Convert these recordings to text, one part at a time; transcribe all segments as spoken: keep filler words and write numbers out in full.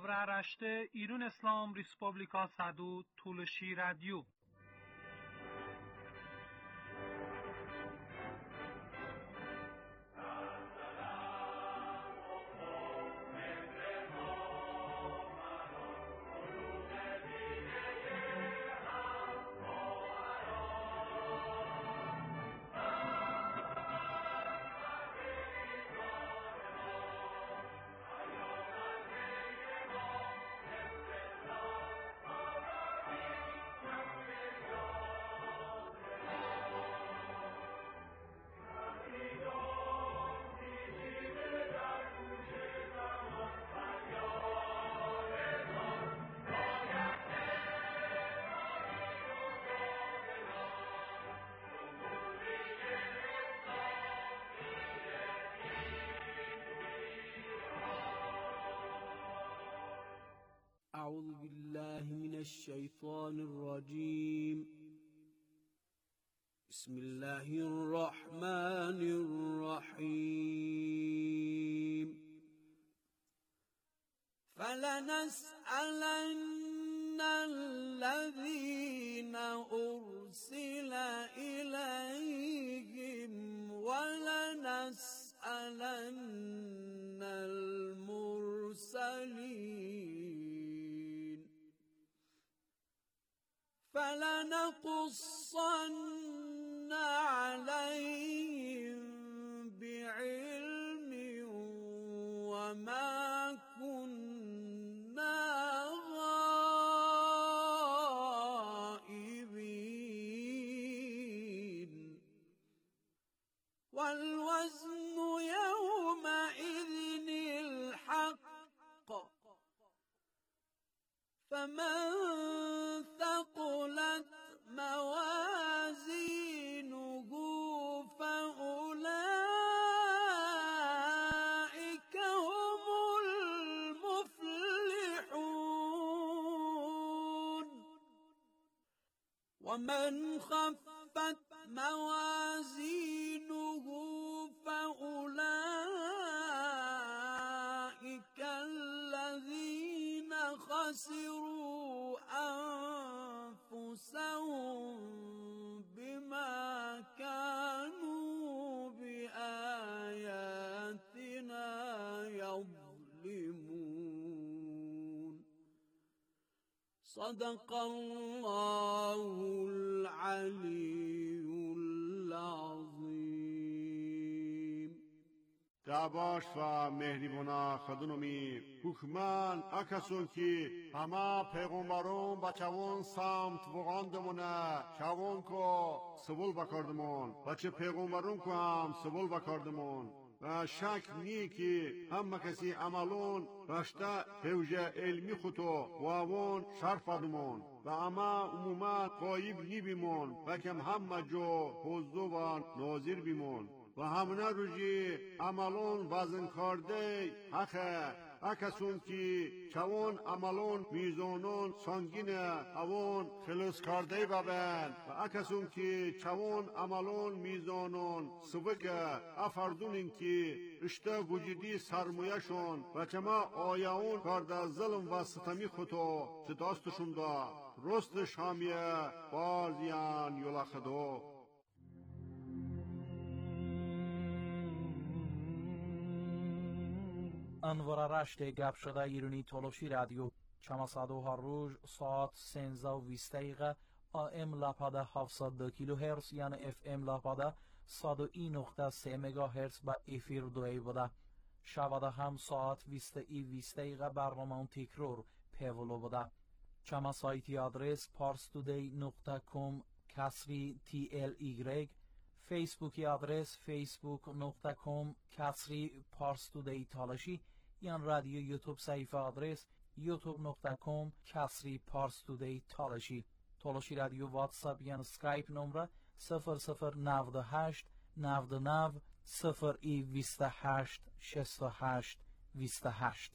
Avra rashte Irun Islam Respublika Sadu Tulushi Radio. أعوذ بالله من الشيطان الرجيم. بسم الله الرحمن الرحيم. فلنسألن الذين أرسل إليهم ولنسألن المرسلين. فلنقصن عليهم بعلم وما كنا غائبين. والوزن يومئذ الحق. فمن ثقلت موازينه فأولئك هم المفلحون. ومن خفت موازينه فأولئك الذين خسروا أنفسهم بما كانوا بآياتنا يظلمون. صدق الله العلي العظيم. دعواش و مهریبونا خدونمی حکمان اکسون که همه پیغمبرون با چوون سمت بغاندمونه چوون که سبول بکردمون و چه پیغمبرون که هم سبول بکردمون و شک نی که همه کسی عملون رشته حوجه علمی خودو و اون شرف دمون و اما عموما قایب نی بیمون و کم همه جو حضو و ناظر بیمون و همونه روژی عملون وزن کرده حقه اکسون که چون عملون میزانون سنگینه اوون خلص کرده ببین و اکسون که چون عملون میزانون سبکه افردونین که اشته وجودی سرمایشون و چما آیاون کرده ظلم و ستمی خودو چه داستشون دا رست شامیه بازیان یولا خدو. انوار رشت گپ شده ایرانی تولوشی رادیو چما صدو هر روز ساعت سینزده و بیست دقیقه آم لپاده هفتصد و دو کیلو هرتز یعنی اف ام لپاده صد و یک نقطه سه مگا هرتز با افیر دوی بوده. شباده هم ساعت بیست ای بیست دقیقه برنامه تکرار پیولو بوده. چما سایتی آدرس پارستودی نقطه کام کسری تی ال ایگرگ، فیسبوکی آدرس فیسبوک نقطه کام کسری پارستودی تالشی، یان رادیو یوتیوب صفحه آدرس یوتیوب نقطه کام کسری پارستودی تالشی. تالشی رادیو واتساپ یان سکایپ نمره صفر صفر نود و هشت نود و نه صفر ای بیست و هشت شصت و هشت بیست و هشت.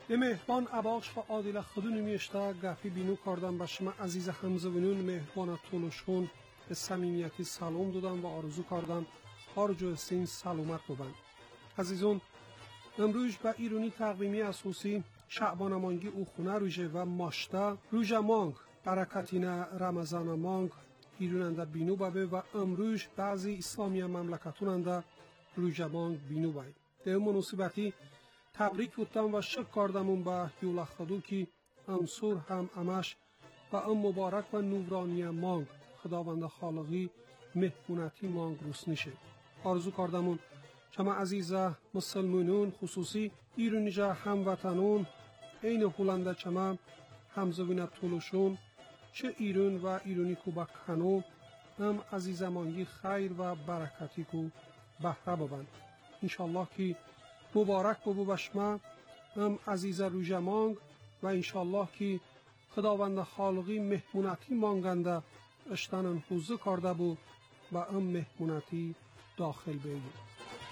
به مهربان اباخش و عادل خودونی میشتا گفی بینو کردم به شما عزیز همزبانون مهربان طولشون به صمیمیتی سلام دادم و آرزو کردم آرزو سین سلامت بودن. عزیزون امروز به ایرانی تقویمی اساسی شعبان مانگی او خونه روژه و ماشتا روژه مانگ برکتین رمضان مانگ ایروننده بینو بابه و امروز بعضی اسلامی مملکتوننده روژه مانگ بینو باید. در مناسبتی تبریک بودم و شکر کردم به یولخدو که امسور هم امش و ام مبارک و نورانی مانگ خداوند خالقی مهمونتی مانگ روسنیشه. آرزو کردم شما عزیز مسلمانون خصوصی ایرونیجا هموطنون این هولنده چما همزوین طولشون چه ایرون و ایرونی کو بکنو هم عزیز مانگی خیر و برکتی کو بهره ببند. انشالله که مبارک ببو بشما هم عزیز روژه مانگ و انشالله که خداوند خالقی مهمونتی مانگنده اشتنن حوزه کرده بو و هم مهمونتی داخل بگیر.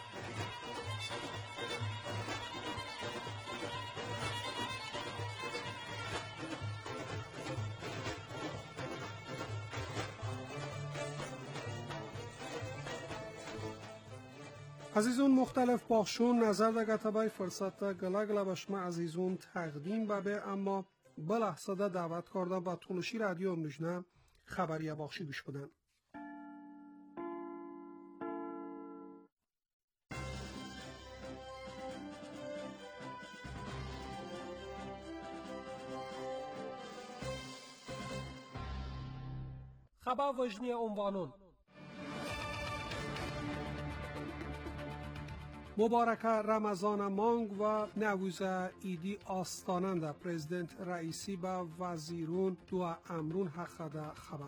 عزیزون مختلف باخشون نظر در گتبای فرصت گلگل بشما عزیزون تقدیم ببه اما بلحظه ده دعوت کردم با طولشی رادیو امروزنه خبری باخشی گوش بدن. خبر وجنی عنوانون مبارک رمضان مانگ و نوروز ایدی آستانند پرزیدنت رئیسی با وزیرون دو امرون حق ده خبر.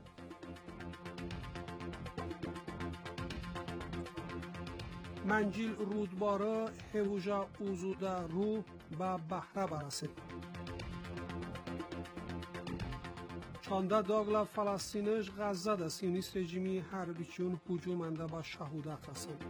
منجیل رودباره هوجا اوزوده رو با بحره برسید. چانده داگلا فلسطینش غزه ده سیونیست رژیمی حربیچون هجومنده با شهودت رسید.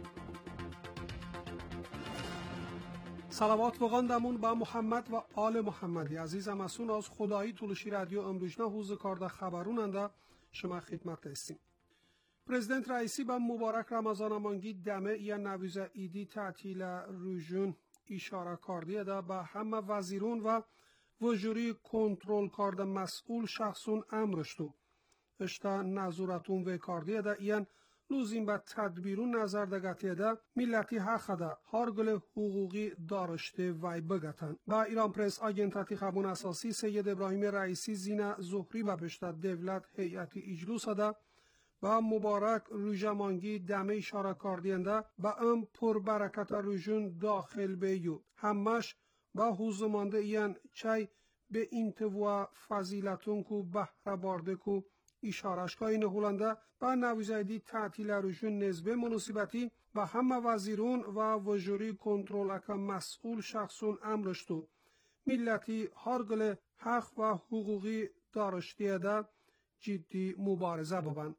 صلوات بخواندمون با محمد و آل محمدی. عزیزم اسون از خدایی طولشی رادیو امروزنه حوزه کارده خبروننده شما خدمت هستیم. پرزیدنت رئیسی با مبارک رمضان مانگی دمه یا نوروز ایدی تعطیل روژون اشاره کرده ده با همه وزیرون و وزیری کنترل کرده مسئول شخصون امرشتو اشتا نظورتون و کرده ده این لازم به تدبیرون نظر دگته ده ملتی حق ده هرگل حقوقی دارشته وی بگتن. با ایران پرس آگنتاتی خبون اساسی سید ابراهیم رئیسی زین زهری و بشت دولت هیئتی اجلوس ده با مبارک روژه مانگی دمه اشاره کردینده با ام پر برکت روژون داخل بیو همش با حوزمانده این چای به انتوا فضیلتون کو بهره بارده کو اشارش که این هولنده با نویزیدی تعطیل روژون نسبه مناسبتی و همه وزیرون و وزیری کنترل اکا مسئول شخصون امرشتو ملتی هرگل حق و حقوقی دارشتیه ده جدی مبارزه ببن.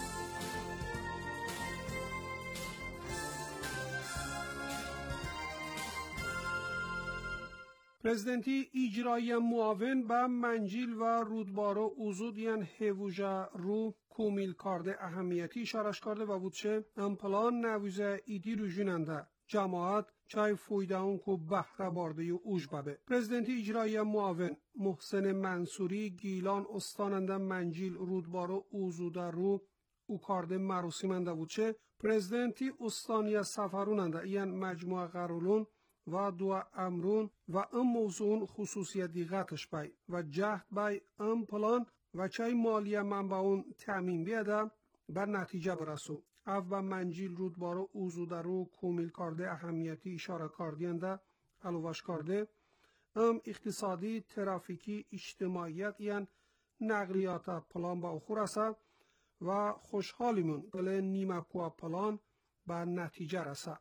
پرزیدنتی اجرایی معاون با منجیل و رودباره اوزودیان هوجا رو کومیل کرده اهمیتی اشارش کرده و بودشه امپلان نویزه ایدی رو جوننده جماعت چای فویده اون که بحره بارده و اوج ببه. پرزیدنتی اجرایی معاون محسن منصوری گیلان استاننده منجیل رودباره اوزوده رو او کرده مراسمنده بودشه پرزیدنتی استانی سفروننده این مجموعه قرولون و دو امرون و ام موضوع خصوصیت دیگتش بای و جهد بای ام پلان و چای مالی منبعون تأمین بیده بر نتیجه برسو. او با منجیل رودباره اوزوده رو کومیل کرده اهمیتی اشاره کردینده علوش کرده ام اقتصادی ترافیکی اجتماعیت یعن نقلیات پلان با اخور است و خوشحالیمون گله نیمه کوه پلان بر نتیجه رسد.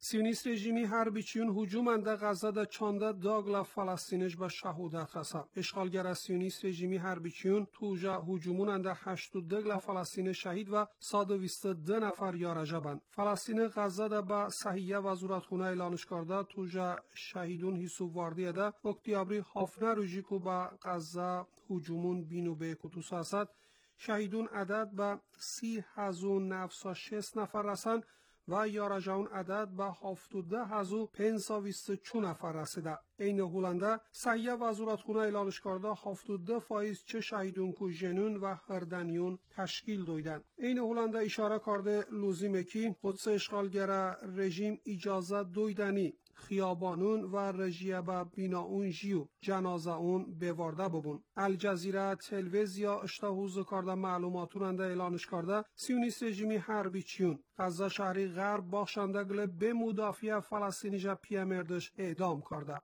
سیونیست رژیمی هربیچیون هجومنده غزه da çanda dagla Falastiniş ba şahudat rasa. Eşgalgara سیونیست رژیمی هربیچیون توجا هجوموننده هشتاد dagla Falastini şehid و صد و بیست و دو نفر یارجه بند. فلسطین غزه da با صحیح وزارتخونه اعلانش کرده توجا شهیدون حساب واردیه ده اکتیابری هفته روزی که با غزه هجومون بینو به کتوس هست شهیدون عدد به سی هزار و نهصد و شصت نفر رسند و یارجان عدد به هفتاد هزار و پانصد و بیست و چهار نفر رسیده. این هولنده صحیح وزارتخونه اعلانش کرده هفتاد و دو فایز چه شهیدون که جنون و هردنیون تشکیل دویدن. این هولنده اشاره کرده لزومه که قدس اشغالگر رژیم اجازه دویدنی خیابانون و رژیه به بیناون جیو جنازه اون بوارده ببون. الجزیره تلویزیا اشتهوز کرده معلوماتوننده اعلانش کرده سیونیست رژیمی هربیچیون غزه شهری غرب باشنده گله به مدافع فلسطینی جا پیامردش اعدام کرده.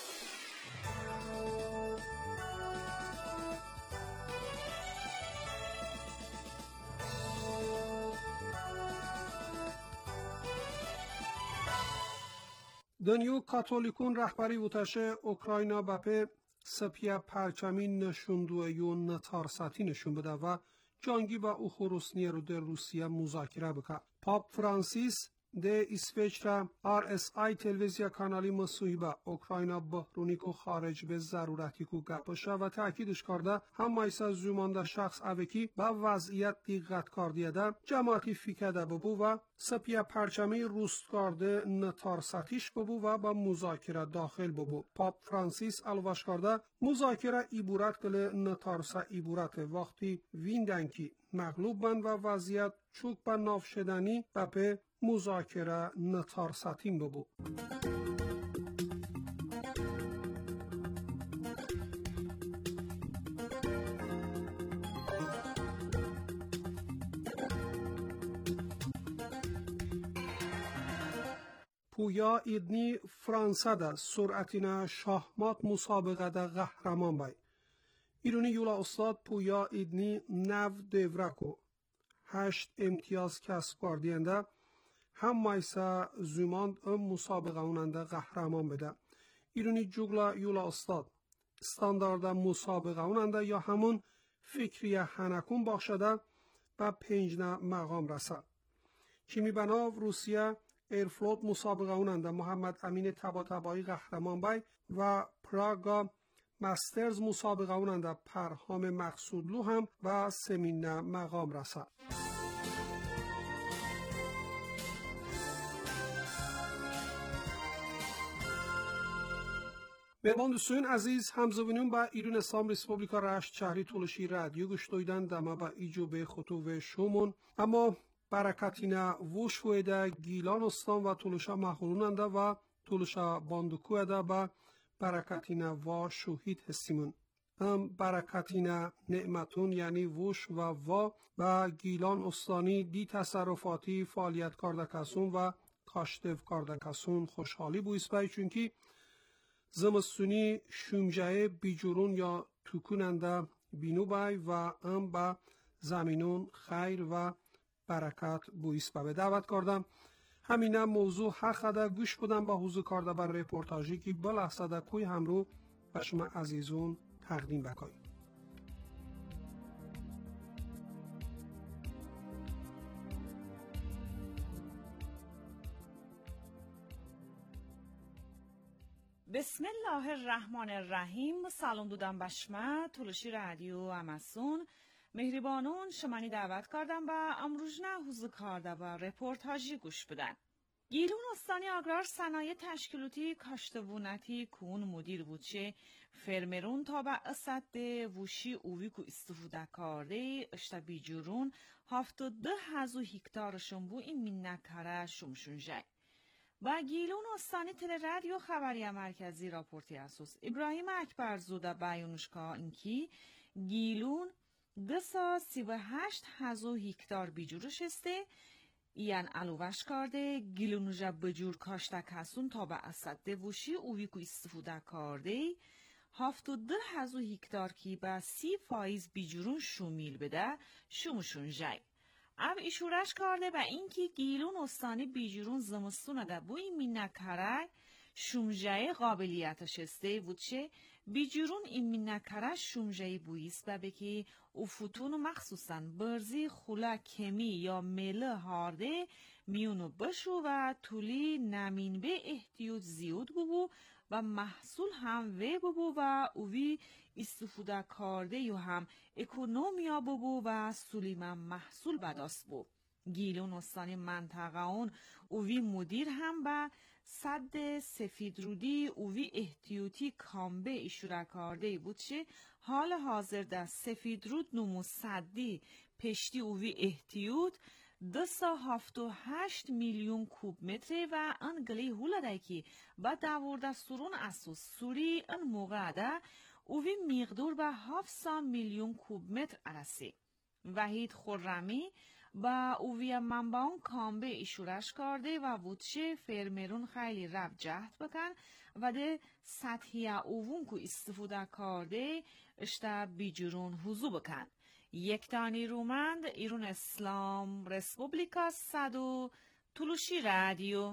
دنیو کاتولیکون رهبری وتشه اوکراینا بپه سپیا پرچمی نشوندوه یو نتارساتی نشون بده و جانگی با اوخوروسنی رو در روسیه مذاکره بکه. پاپ فرانسیس ده اسویچرا آر اس آی تلویزیا کانالی مصوحبه اوکراینا بحرونی که خارج به ضرورتی که گپشه و تأکیدش کرده هم مایسا زومانده شخص اوکی با وضعیت دیقت کردیه ده جماعتی فیکده ببو و سپیا پرچمی روست کرده نتارساتیش ببو و با مذاکره داخل ببو. پاپ فرانسیس الواش کرده مذاکره ایبورت کل نتارسا ایبورت وقتی ویندنکی مغلوب بند و وضعیت چوک با ناف شدنی و به مذاکره نتارساتیم ببو. پویا ایدنی فرانسه ده سرعتینا شاهمات مسابقه ده قهرمان بای. ایرونی یولا استاد پویا ایدنی نو دیورکو هشت امتیاز کسب کردینده هم مایسا زوماند ام مسابقه اوننده قهرمان بده. ایرونی جوگلا یولا استاد استاندارد مسابقه اوننده یا همون فکری هنکون باشده و پنجنه مقام رسد. کیمی بناو روسیه ایرفلوت مسابقه اوننده محمد امین تبا تبایی قهرمان بای و پراگا مسترز مسابقه اوننده پرهام مقصودلو هم و سمینه مقام رسد. مهمان دوستان عزیز همزبونون با ایران اسلام ریسپوبلیکا رشت شهری تولشی رادیو گوش دویدن دما با ایجو به خطوه شومون اما برکتینا وش ویده گیلان استان و تولشا محلوننده و تولشا باندکوه ده با برکتینا و شوهید هستیمون. هم برکتینا نعمتون یعنی وش و وا و گیلان استانی دی تصرفاتی فعالیت کرده کسون و کاشتف کرده کسون خوشحالی بویست بای چونکی زمستونی شومجه بیجورون یا توکوننده بینو بای و ام با زمینون خیر و برکت بویست به دعوت کردم. همینه موضوع حق ده گوش بدم با حضور کرده بر رپورتاجی که بلحظه ده کوی همرو به شما عزیزون تقدیم بکنیم. بسم الله الرحمن الرحیم. سلام دودم بشمه تولشی رادیو امسون مهربانون شمانی دعوت کردم با امروزنه حضور کرده با رپورتاجی گوش بدن. گیلون استانی آگرار صنایع تشکیلاتی کاشتوونتی کون مدیر بودشه فرمرون تا به اسد ووشی اووی کو استفاده کرده اشتا بیجورون هفتاد و دو هزار هکتارشون بو این من نکره شمشون جای. با گیلون استانی تل رادیو خبری مرکزی راپورتی اساس ابراهیم اکبرزوده بیانش که اینکی گیلون دسا سی و هشت هزار هکتار بیجورش استه این علوش کرده گیلون جب بجور کاشته کسون تا به اسد دوشی اوی کو استفاده کرده هفتاد و دو هزار هکتار کی با سی فایز بیجورون شومیل بده شومشون جای. او ایشورش کرده و اینکی گیلون استانی بیجورون زمستونه ده بو این مینکره شومجه قابلیتش استه بود چه بیجورون این مینکره شومجه بویست و بکی افوتون مخصوصا برزی خولا کمی یا مله هارده میونو بشو و طولی نمین به احتیاط زیاد ببو و محصول هم وی ببو و اوی استفاده کرده یا هم اکونومیا ببو و سلیمان محصول بداست بو. گیلون استانی منطقه اون اوی مدیر هم با صد سفید رودی اوی احتیاطی کامبه ایشوره کرده بود چه حال حاضر در سفید رود نمو صدی پشتی اوی احتیاط دو سا هفت و هشت میلیون کوب متر و انگلی هوله که با داورده سرون اسوس سوری ان موقع ده اوی مقدور به هفت میلیون کوب متر عرصه. وحید خرمی با اوی منبعون کامبه ایشورش کرده و وودشه فرمرون خیلی رب جهد بکن و ده سطحی اوون که استفاده کرده اشتا بیجرون حضو بکن. یک دانی رومند ایرون اسلام رسپوبلیکا صدو تلوشی رادیو.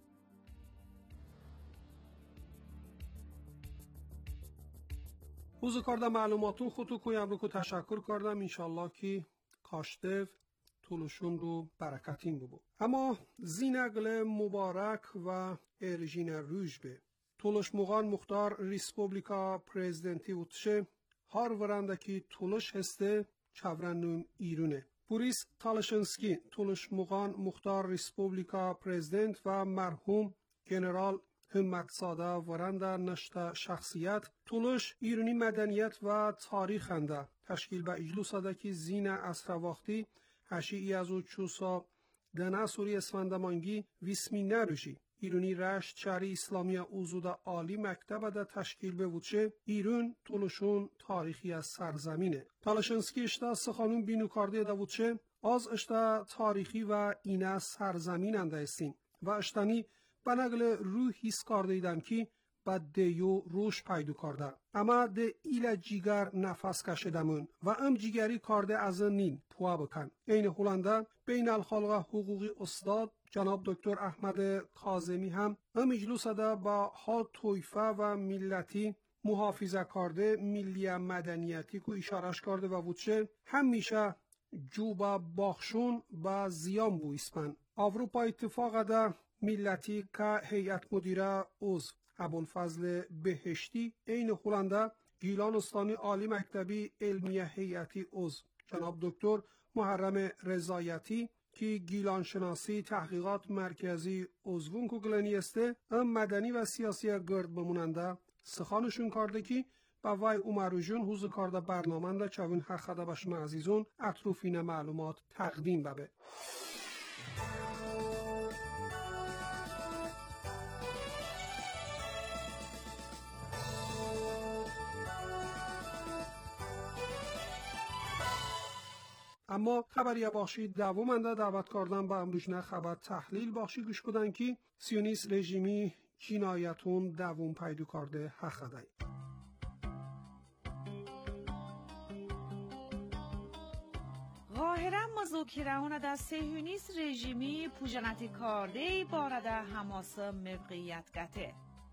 روز کردم معلوماتون خودتو کویم رو که تشکر کردم انشالله که کاشتف تولوشون رو برکتین ببو. اما زینگل مبارک و ارژین روش به تولوش مغان مختار ریسپوبلیکا پریزیدنتی وطشه هار ورندکی تولوش هسته چورنون ایرونه. بوریس تالشنسکی تولوش مغان مختار ریسپوبلیکا پریزیدنت و مرحوم جنرال همت ساده ورنده نشت شخصیت تولوش ایرانی مدنیت و تاریخ انده تشکیل به اجلوس ده که زین اسرواختی هشی ای از او چوسا دنه سوری اسفندمانگی ویسمی نروشی ایرانی رشت شهری اسلامی اوزود عالی مکتب ده تشکیل به وچه ایرون تولوشون تاریخی از سرزمینه. تالشنسکی اشتا سخانون بینو کرده ده وچه از اشتا تاریخی و اینه سرزمین انده استین و اشتانی بنگل روح حس کرده ایدم که با دیو روش پیدا کرده اما ده ایل جیگر نفس کشیدمون و ام جیگری کرده از نین پوا بکن. این هولنده بین الخالق حقوقی استاد جناب دکتر احمد کاظمی هم ام اجلوس ده با ها طایفه و ملتی محافظه کرده ملی مدنیتی که اشارش کرده و وچه همیشه جوبا باخشون با زیان بو اسپن. اروپا اتفاق ده ملتی که هیئت مدیره عضو ابوالفضل بهشتی این هولنده گیلان استانی عالی مکتبی علمی هیئتی عضو جناب دکتر محرم رضایتی که گیلان شناسی تحقیقات مرکزی عضوون کو گلنی استه ام مدنی و سیاسی گرد بموننده سخانشون کرده که با وای اومرو جون حوزه کرده برنامه ده چاوین حقده باشم عزیزون اطروفین معلومات تقدیم ببه. اما خبری باشی دوامنده دعوت کردن با امروزنه خبر تحلیل باشی گوش کدن که سیونیست رژیمی جنایتون دوام پیدا کرده حق دهی. قاهره مذاکره در صهیونیست رژیمی پوجنتی کرده بارد حماس موقعیت گته.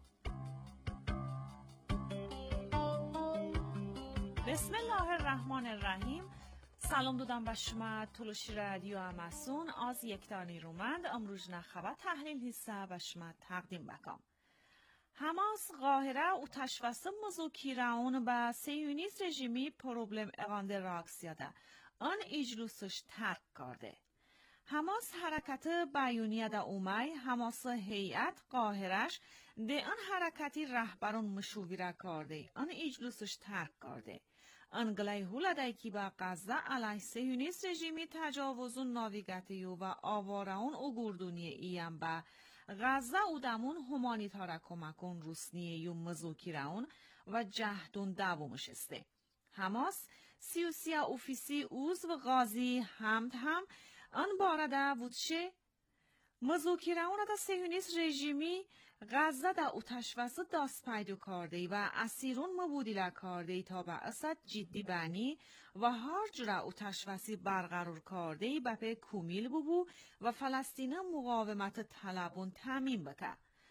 بسم الله الرحمن الرحیم. سلام دادم به شما تلوشی رادیو اماسون از یک دانی رومند امروز خبر تحلیل حصه به شما تقدیم بکم. حماس قاهره و تشویس مذاکره اون با صهیونیست رژیمی پروبلم اقانده راکسیاده آن اجلوسش ترک کرده. حماس حرکت بیانیه ده اومی حماس هیئت قاهرش ده آن حرکتی رهبران مشوره کرده آن اجلوسش ترک کرده. انگلی هولده که با غزه علیه صهیونیست رژیمی تجاوزون ناویگتیو و آوارون او گردونی ایم با غزه او دمون همانیتارا کمکون روسنیه یو مذاکرهون و جهدون دوامش استه. حماس سیوسیا اوفیسی اوز و غازی همد هم آن بارده وودشه مذاکرهون دا صهیونیست رژیمی غزه در اتشوسه داست پیدا کرده و اسیرون مبودیل کرده تا به اصد جدی بانی و هر جرا اتشوسی برقرار کرده به کومیل ببو و فلسطین مقاومت طلبون تامین بکه.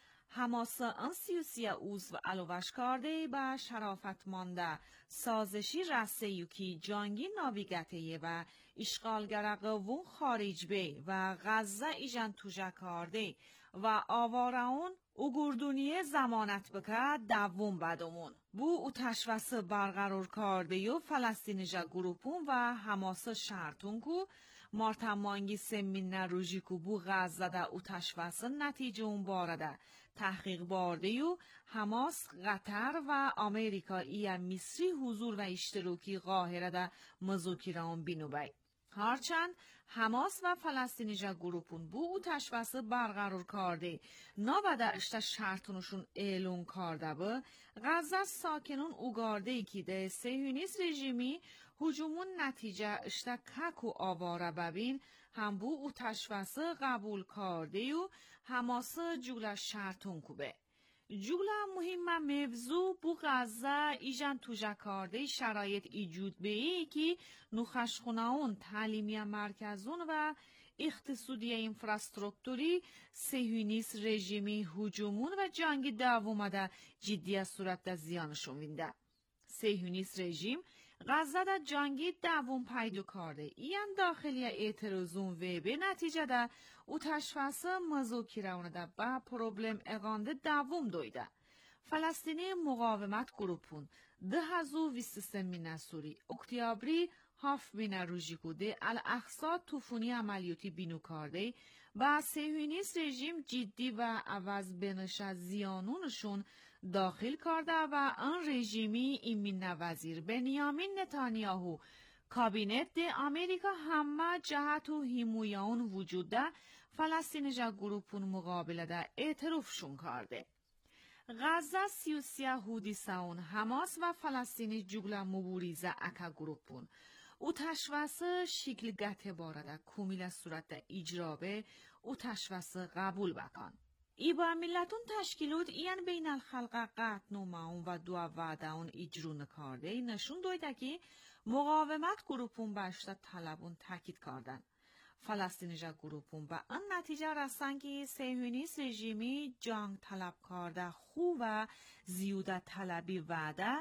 حماس ان سیوسی اوز و علوش کرده به شرافت مانده سازشی رسه یوکی جانگی ناویگته و اشغالگر قوون خارج بی و غزه ایجان توجه کرده و آوارون او گردونی زمانت بکه دوم بدمون. بو او تشویس برقرار کرده و فلسطینیجا گروپون و حماس شرطون کو مارتمانگی سمین نروژی کو بو غزه دا او تشویس نتیجه اون بارده تحقیق بارده و حماس قطر و آمریکا ای مصری حضور و اشتراکی قاهره دا مذاکره‌ام بینو بای. هرچند حماس و فلسطینیجا گروپون بو او تشویس برقرار کرده نابده اشتا شرطونشون اعلون کرده با غزه ساکنون اوگارده ای که ده صهیونیست رژیمی هجومون نتیجه اشتا کک و آواره ببین هم بو او تشویس قبول کرده و حماس جوله شرطون کوبه. جوله مهم موضوع بو غزه ایجان توجه کرده شرایط ایجود به ای که نوخشخونهون تعلیمی مرکزون و اقتصادی انفراسترکتوری صهیونیست رژیمی هجومون و جنگ دوامده جدی صورت در زیانشون وینده. صهیونیست رژیم غزه در جنگی دوم پیدا کرده این داخلی اعتراضون و به نتیجه در او تشویس مذاکره در با پروبلم اقانده دوم دویده. فلسطینی مقاومت گروپون ده هزار و بیست و سه مین سوری اکتیابری هاف مین روژی کوده الاقصا توفونی عملیاتی بینو کرده و صهیونیست رژیم جدی و عوض بنش از زیانونشون داخل کرده و آن رژیمی ایمین وزیر بنیامین نتانیاهو کابینت ده امریکا همه جهت و حمایون وجود ده فلسطینیجا گروپون مقابله ده اعترافشون کرده. غزه سی و سه هودی ساون حماس و فلسطینی جوگل مبوریزه اکا گروپون او تشویس شکل گته بارده کومیل صورت ده اجرابه او تشویس قبول بکن. ای با ملتون تشکیلات این بین الخلق قطع نوماون و دو وعده اون اجرون کرده نشون دویده که مقاومت گروپون باشده طلبون تاکید کردن. فلسطینیجا گروپون به آن نتیجه رسن که صهیونیست رژیمی جنگ طلب کرده خوب و زیوده طلبی وعده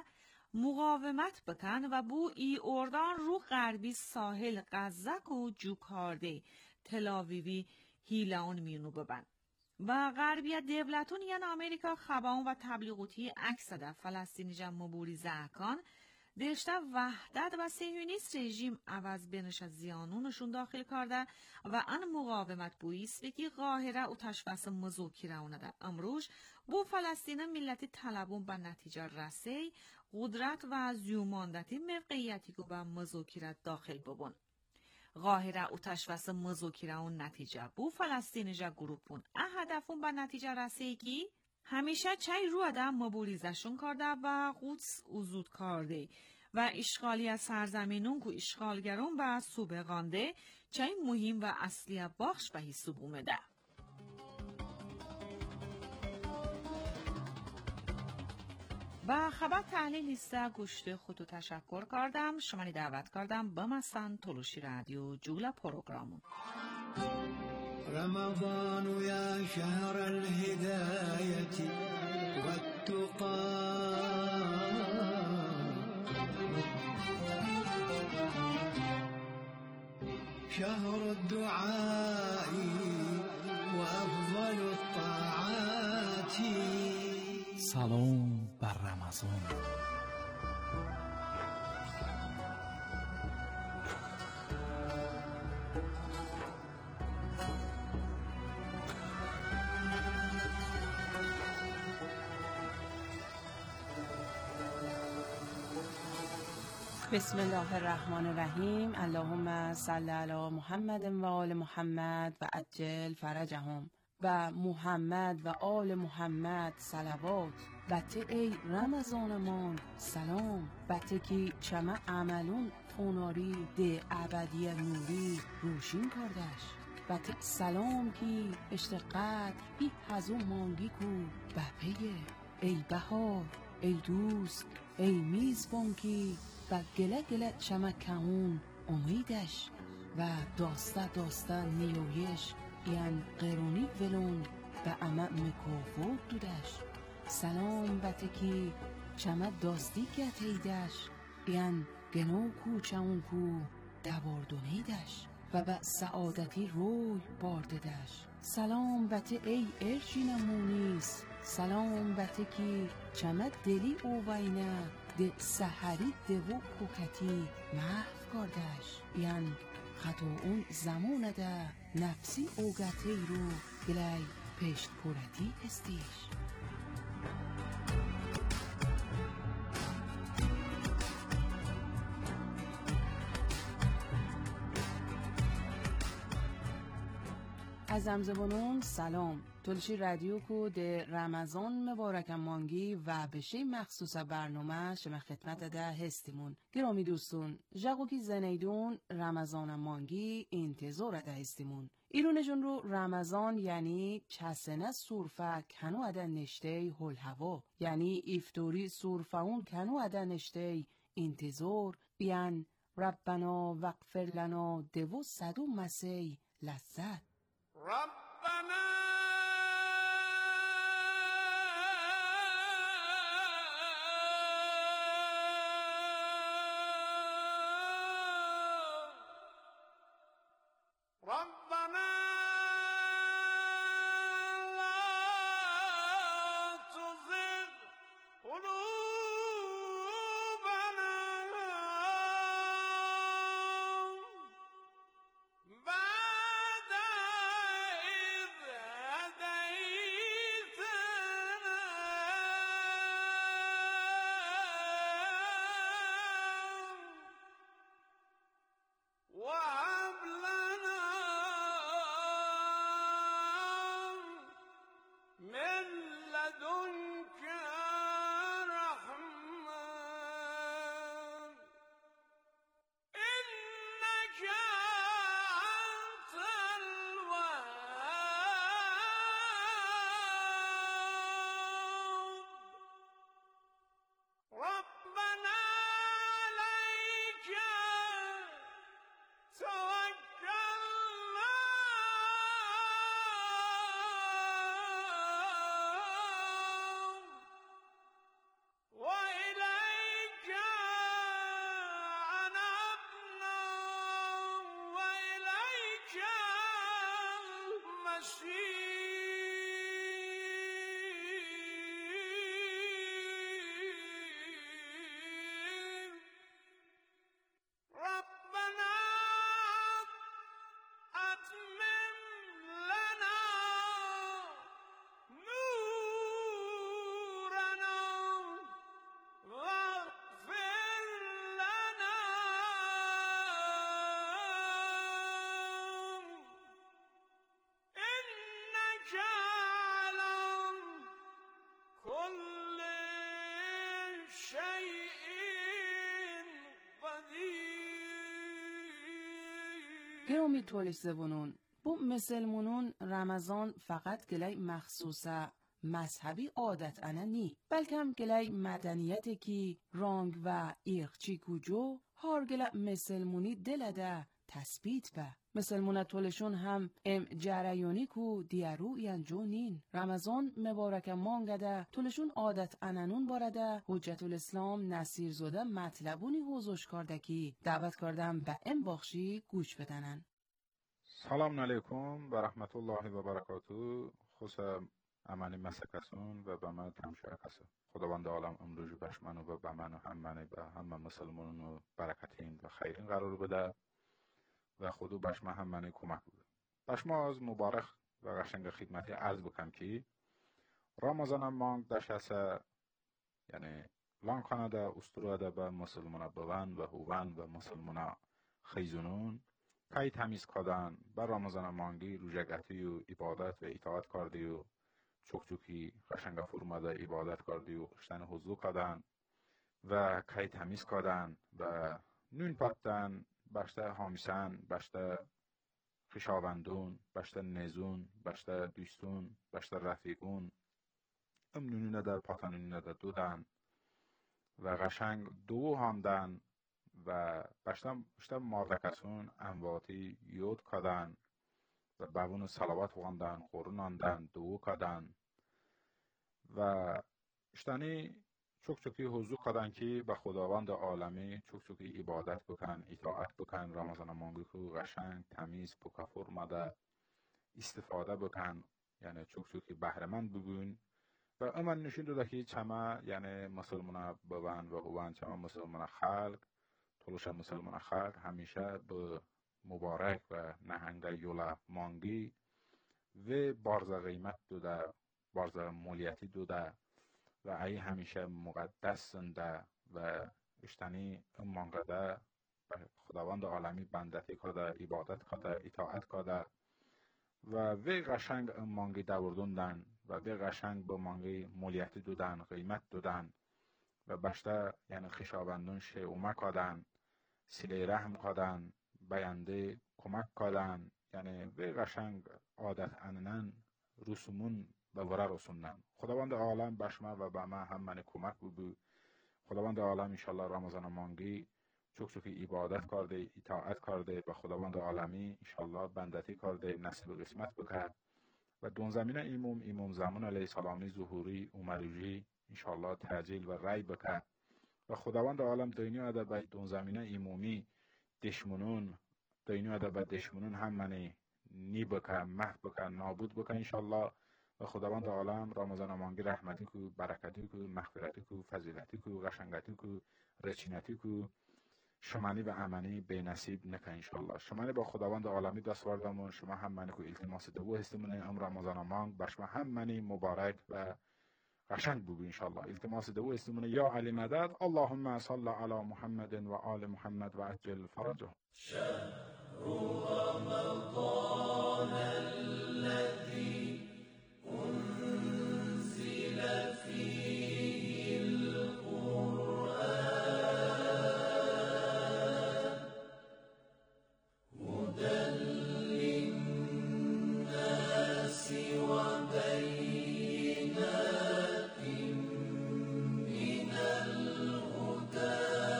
مقاومت بکن و بو ای اردان رو غربی ساحل غزه کو جو کرده تلاویوی هیلان میونو ببن. و غربی دولتون یعنی امریکا خباون و تبلیغاتی اکسده فلسطینیجا مبوریزه اکان دشته وحدت و صهیونیست رژیم عوض بینش از زیانونشون داخل کرده و آن مقاومت بویست که قاهره و تشویس مذاکره اونده. امروز بو فلسطین ملتی طلبون به نتیجه رسه قدرت و زیوماندتی موقعیتی که به مذاکره داخل ببون. قاهره و تشویس مذاکره اون نتیجه بو فلسطینیجا گروپون هدفون به نتیجه رسه که همیشه چای رو آدم مبوریزشون کرده و قدس وزود کرده و اشغالی از سرزمینون که اشغالگرون و سوبقانده چای مهم و اصلی بخش به حساب اومده. و خبر تحلیل لیسته گوشت خودو تشکر کردم شما دعوت کردم به مثلا تلوشی رادیو جوله پروگرامون. رمضان يا شهر الهداية والتقى شهر الدعاء وأفضل الطاعات. سلام بر رمضان. بسم الله الرحمن الرحیم. اللهم صل علی محمد و آل محمد و عجل فرجهم. و محمد و آل محمد صلوات. بته ای رمضانمان سلام. بته کی چمه عملون توناری ده ابدی نوری روشین کردش. بط سلام کی اشتقت بی هزو مانگی کو بپیه ای بهار ای دوست ای میزبان کی و گله گله چمکهون امیدش و داسته داسته نیویش یعن قرونی ولون به امه مکافوت دودش سلام بتکی چمه داستی گتیدش یعن گنو کو چون کو دواردونیدش و به سعادتی روی بارددش سلام بته ای ارچی نمونیس سلام بته کی چمه دلی اووینه ده سحری دوو کوکتی محو کردش یعن خطا اون زمانه ده نفسی اوگتی رو گلی پشت پورتی استیش از زمزبانون سلام تلشی رادیو کو ده رمضان مبارک مانگی و بشه مخصوص برنامه شما خدمت ده هستیمون گرامی دوستون جاگو کی زنیدون رمضان مانگی انتظار ده هستیمون ایرونشون رو رمضان یعنی چسنه سورفه کنو اده نشته هل هوا یعنی ایفتوری سورفه کنو اده نشته انتظار یعنی ربنا وغفر لنا دوو صدو مسیح لذت ربنا ربنا لا تزغ قلوبنا بعد إذ هديتنا وهب لنا من لدنك رحمة إنك أنت الوهاب ربنا عليك توكلنا وإليك أنبنا وإليك المصير ربنا أتمم لنا نورنا واغفر لنا إنك على كل شيء قدير گرامی تولش زبونون بو مسلمونون رمضان فقط گلی مخصوصه مذهبی عادت انا نی بلکه هم گلی مدنیت کی رانگ و ایغچی کجو هار گلی مسلمونی دلده تثبیت به مسلمونت تولشون هم ام جریانی کو دیارو ینجو نین رمضان مبارک مانگده تولشون عادت انانون بارده حجت الاسلام نصیر زوده مطلبونی حوزش کرده کی دعوت کردم به ام باخشی گوش بدنن سلام علیکم و رحمت الله و برکاته خوش امانی مسکسون و به من تمشای کسا خداوند عالم امروز بشمن و به من و هممنی به همه مسلمانون و برکتین و خیرین قرار بده و خودو بشمه هممنی کمک بده بشما از مبارک و قشنگ خدمتی عرض بکن که رمضان مانگ دشسه یعنی لان کانادا استرواده به مسلمان بوان و هوان و مسلمان خیزونون کای تمیز کردن بر رمضان مانگی روژگتی و عبادت و اطاعت کردی و چوک چوکی قشنگ فرماده عبادت کردی و خشتن حضور کردن و کای تمیز کردن و نون پتن بشته هامیسن بشته خیشاوندون، بشتر نزون، بشتر دوستون، بشتر رفیقون، امنونونه در پاتنونونه در دودن و قشنگ دو هاندن و بشتر بشتر ماردکسون انواتی یود کدن و بابون سلوات واندن، قرون آندن، دو کدن و اشتانی چوک چوکی حضور کدن که به خداوند عالمی چوک چوکی عبادت بکن، اطاعت بکن، رمضان مانگی که قشنگ تمیز پوکافور مده استفاده بکن، یعنی چوک چوکی بهرمند ببین و امن نشین داده که چما یعنی مسلمان ببن و هوان چما مسلمان خلق طولش مسلمان خلق همیشه به مبارک و نهنگ یولا مانگی و بارز قیمت دوده، بارز مولیتی دوده و ای همیشه مقدس سنده و اشتنی مانگده خداوند عالمی بندتی کده، عبادت کده، اطاعت کده و وی قشنگ مانگی دوردوندن و وی قشنگ به مانگی مولیتی دودن، قیمت دودن و بشته یعنی خیشاوندون شیعومه کدن، سیله رحم کدن، بیانده کمک کدن، یعنی وی قشنگ عادت اننن رسومون به وره رسوندن. خداوند عالم بشمه و به ما هم من کمک ببو. خداوند عالم انشالله رمضان مانگی چوک چوکی عبادت کرده، اطاعت کرده به خداوند عالمی انشالله بندتی کرده، نصیب قسمت بکرد و دون زمینه ایموم ایموم زمان علیه سلامی ظهوری عمروجی انشالله تعجیل و رای بکرد و خداوند عالم دنیا ده به دون زمینه ایمومی دشمنون دنیا ده به دشمنون هم منی نی بکن، محو بکن، نابود بکن انشالله و خداوند عالم رمضان مانگی رحمتی کو، برکتی کو، مغفرتی کو، فضیلتی کو، قشنگتی کو، رچینتی کو، شمانی و امنی به نصیب نکن انشالله. شمانی با خداوند عالمی دست واردمون شما هم منی کو التماس دو هستمونه ام رمضان مانگ بر شما هم منی مبارک و قشنگ بگو انشالله. التماس دو هستمونه یا علی مدد اللهم صل علی محمد و آل محمد و عجل فرجه. شهر رمضان الذي أنزل فيه القرآن هدى للناس وبينات من الهدى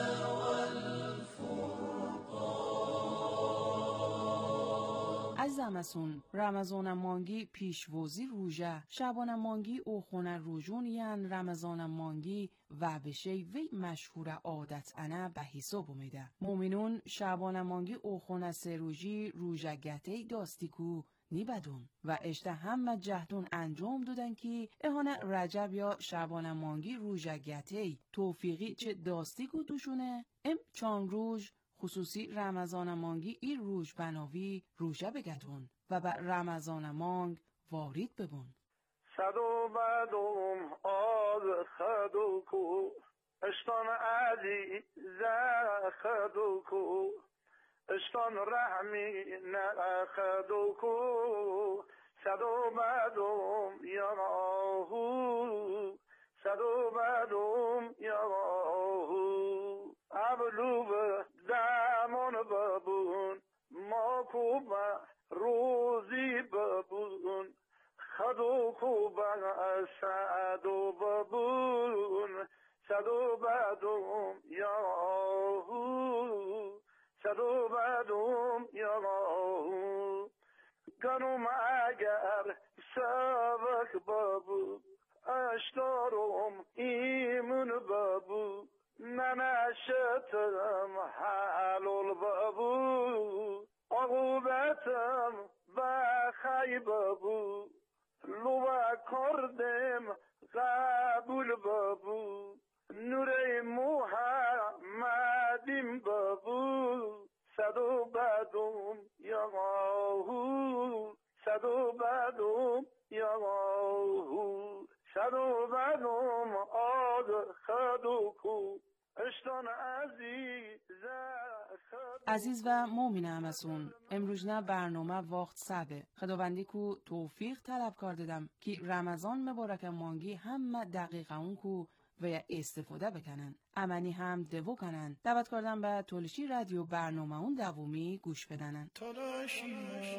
عزمسون رمضان مانگی پیشوزی روژه شبان مانگی او خونه روژون یان رمضان مانگی و بشه وی مشهور عادت انه به حساب میده مومنون شبان مانگی او خونه سه روژی روژه گته داستی کو نیبدون و اشته همه جهدون انجام دادن که اهانه رجب یا شبان مانگی روژه گته توفیقی چه داستی کو دوشونه ام چان روژ خصوصی رمضان مانگی ای روژ بناوی روژه بگدون و به رمضان مانگ وارد ببون. صدو بدوم آز خدو کو اشتان علی زخدو کو اشتان رحمی نخدو کو صدو بدوم یراهو صدو بدوم یراهو ابلو به زمان ببون ما کوبه روزی ببون خدو کوبه سعدو ببون صدو بدوم یاهو صدو بدوم یاهو گنوم اگر سبک ببون اشتارم ایمون ببون ننشتم حلول ببو عقوبتم بخی ببو لوه کردم قبول ببو نور محمدیم ببو صدو بدوم یاهو صدو بدوم یاهو صدو بدوم آد خدو کو اشتان عزیز عزیز و مومن همسون امروزنه برنامه وقت سبه خداوندی کو توفیق طلب کردم که رمضان مبارک مانگی همه دقیقه اون کو و استفاده بکنن. امنی هم دوو کنن. دعوت کردن به تولشی رادیو برنامه اون دومی گوش بدنن. تلاشی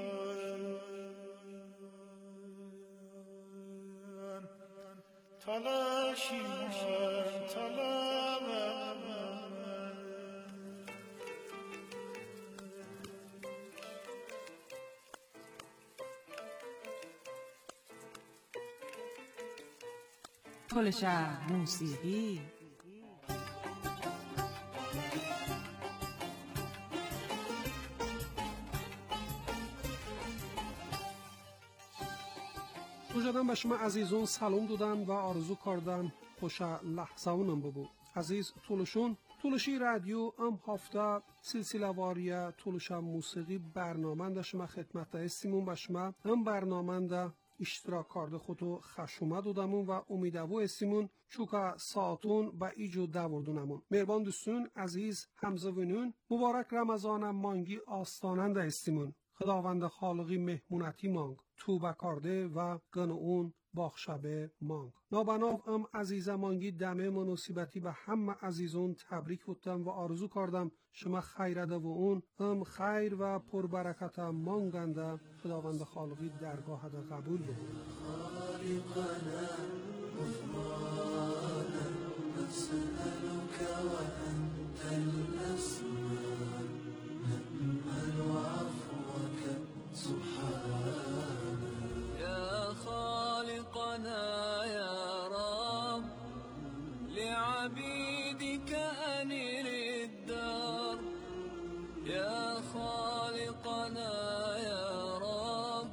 تلاشی تلشا موسیقی مجدد به شما عزیزون سلام دادن و آرزو کردن خوش لحظه‌ونم ببو. عزیز تولشون تولشی رادیو ام هفته سلسله واری تولشا موسیقی برنامه ده شما خدمت هستیمون. به شما هم برنامه ده اشتراک کرده خودو خشومه دادمون و امیدوار هستیمون چوکا ساعتون با ایجو دوردونمون. مهربان دوستون عزیز همزوینون مبارک رمضان مانگی آستاننده هستیمون. خداوند خالقی مهمونتی مانگ تو بکارده و گن اون باخشبه مانگ. نابناو ام عزیز مانگی دمه مناسبتی به همه عزیزون تبریک بودم و آرزو کردم شما خیرده و اون ام خیر و پربرکت مانگنده. خداوند خالقی درگاه ده قبول بود. خالقنا غفرانا نسألك وأنت الأسمان نأمل عفوك سبحانك يا خالقنا يا رب لعبيدك أنر الدار يا خالقنا يا رب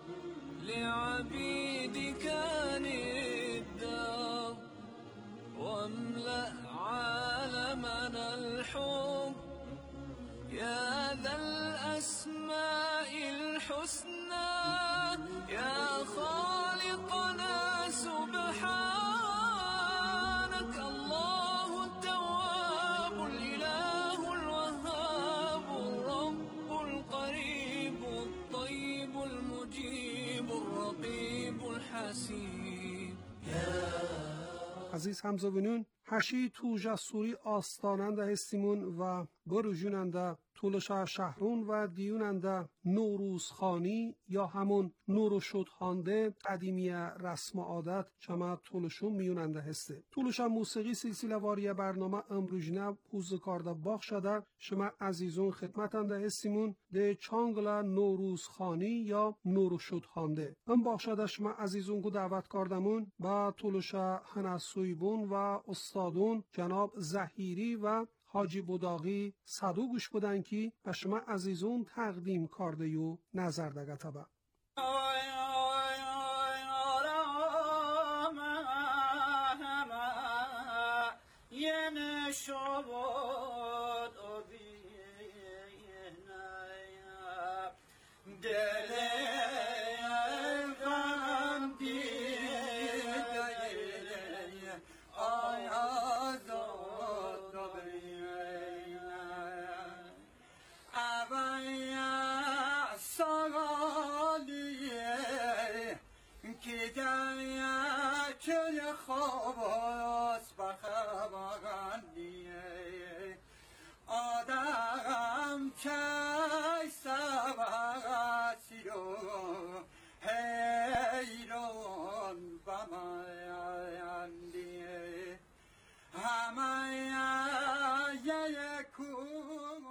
لعبيدك أنر الدار واملأ عالمنا الحب يا ذا الأسماء الحسنى يا خالقنا سبحانك الله التواب الإله الوهاب الرب القريب الطيب المجيب الرقيب الحسيب عزیز همزوینون هشی تو جسوری آستاننده هستیمون و بروجوننده تولشا شهرون و دیوننده نوروزخانی یا همون نورو شدخانده قدیمی رسم عادت چما تولشون میوننده هسته. تولشا موسیقی سلسله واری برنامه امروجنه پوزکارده باخ شده شما عزیزون خدمتنده هستیمون ده چانگلا نوروزخانی یا نورو شدخانده ام باخ شده شما عزیزون کو دعوت کردمون با تولشا هنسویبون و استادون جناب زهیری و حاجی بوداغی صدو گوش بودن که به شما عزیزون تقدیم کرده یو نظر دگه تبا. خواباس بخواباندیه آدم چای سواسی رو حیران بمایندیه همه یکو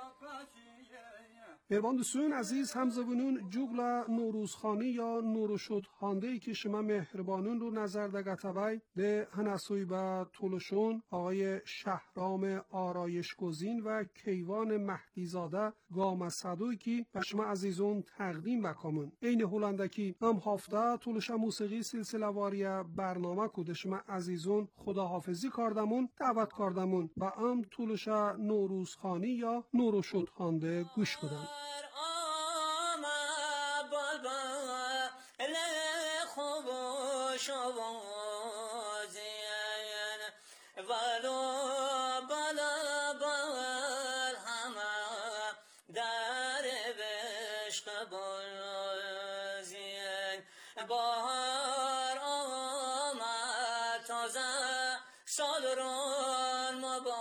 مهربان دوستان عزیز همزبونون جوگلا نوروزخانی یا نوروشد خانده ای که شما مهربانون رو نظر دگتبای ده هنسوی با طولشون آقای شهرام آرایش گزین و کیوان مهدیزاده گام صدوی که به شما عزیزون تقدیم بکامون. این هولندکی هم هفته طولش موسیقی سلسله واری برنامه کده شما عزیزون خداحافظی کردمون دعوت کردمون و هم طولش نوروزخانی یا نوروشد خانده گوش بدن. بهار آمد تازه سال ران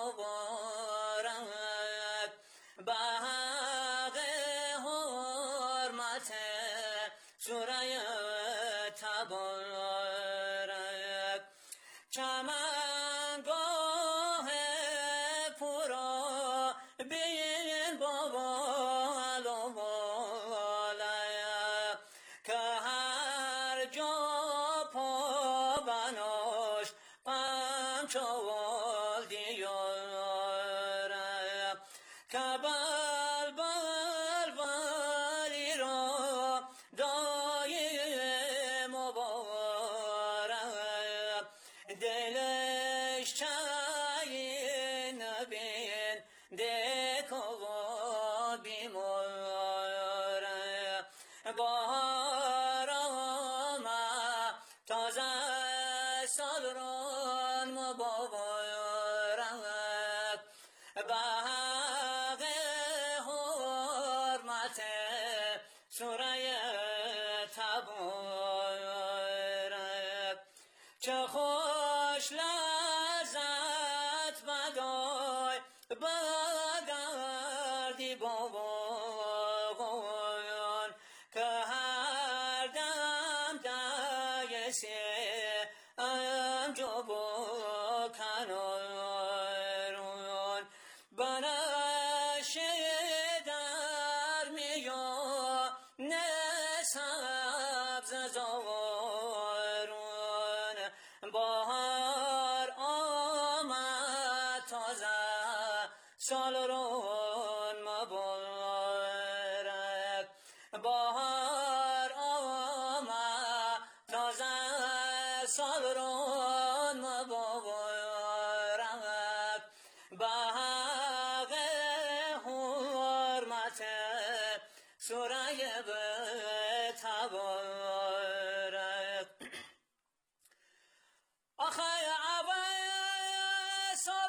مبارک به حق حرمت سوره تبارک چمنگاه پورا بین بابا علوالک که هر جا پا بناش پنچوال دیاره که بلبل ولی را دایه مبارک دلش چای نبین دکوا بیماره بهار آمد تازه سال ران مبارک به حق حرمت سوره تبارک چه خوش لذت بدای بگردی بابایان که هر دم دایسی انجا با کنارون بنشه در میان سبز زارون بهار آمد تازه سال رون مبارک بهار آمد تازه سال رون مبارک به حق حرمت سوره تبارک آخه اول سال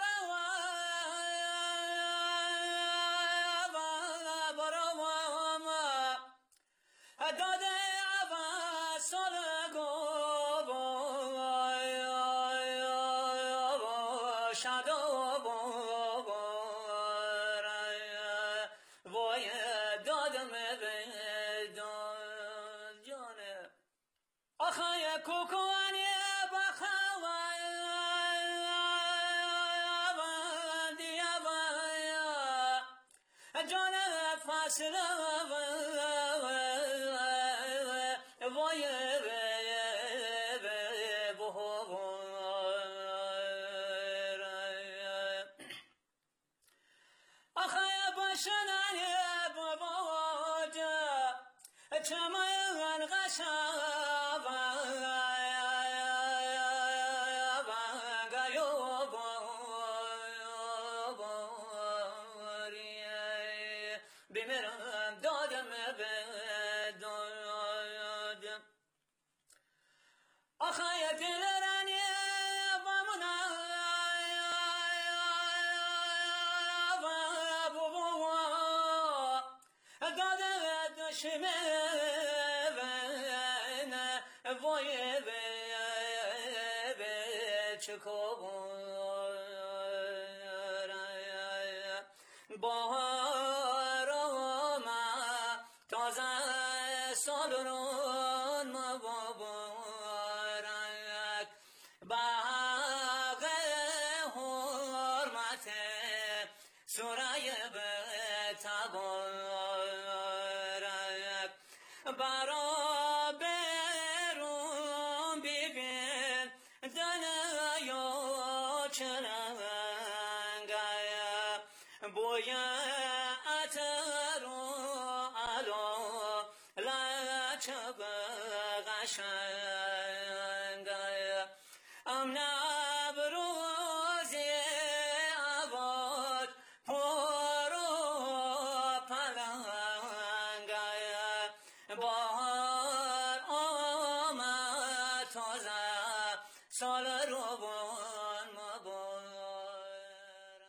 برام داده اول سال گو شدو وای دادم به جانه آخه کوکوانی جان فصل وای آخه باشنن باباجا چمن قشنگ بمیرم دادم به دادم آخه دل رنی بامونه داده دشمه وای به چکار بهار آمد تازه سال رون مبارک به حق حرمت سوره تبارک برا برون ببین دنیا چرنگه بوی عطر و علا لچب قشنگه ام نبروزی عباد پر و پلنگه بهار آمد تازه سال روان مبارک